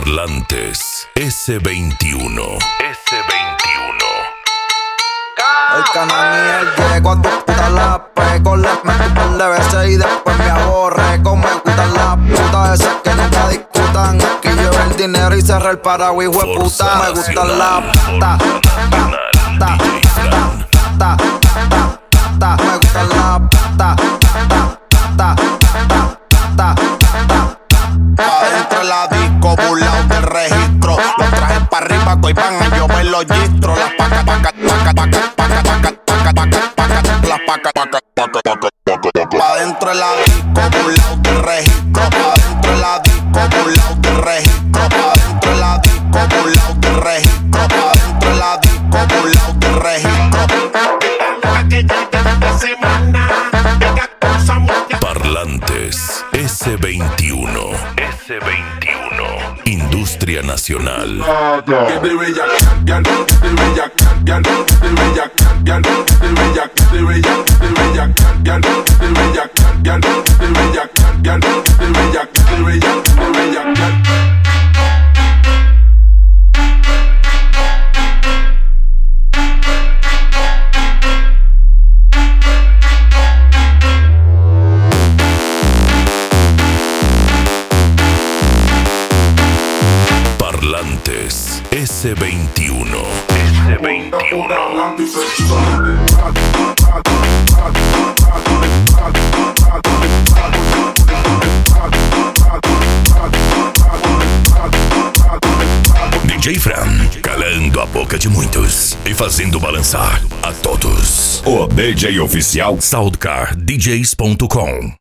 Parlantes S21. El canal y el llego a tu puta la pego. Le meto un par de veces y después me aborrego. Me gustan las putas esas que nunca discutan. Que lleve el dinero y cerra el paraguas, hijo de puta. Me gustan las putas. Me gustan las putas. Adentro de la disco, burlao del registro. Los trajes pa' arriba, que hoy van a llover los gistros. Las pacas, las pa' dentro de la disco, burlao del registro. Pa' dentro de la disco, burlao del registro. Pa' dentro de la disco, burlao del registro. Pa' dentro de la disco, burlao del registro. Parlantes S21. Industria Nacional. Parlantes S21. DJ Fran, calando a boca de muitos e fazendo balançar a todos. O DJ oficial SoundcarDJs.com.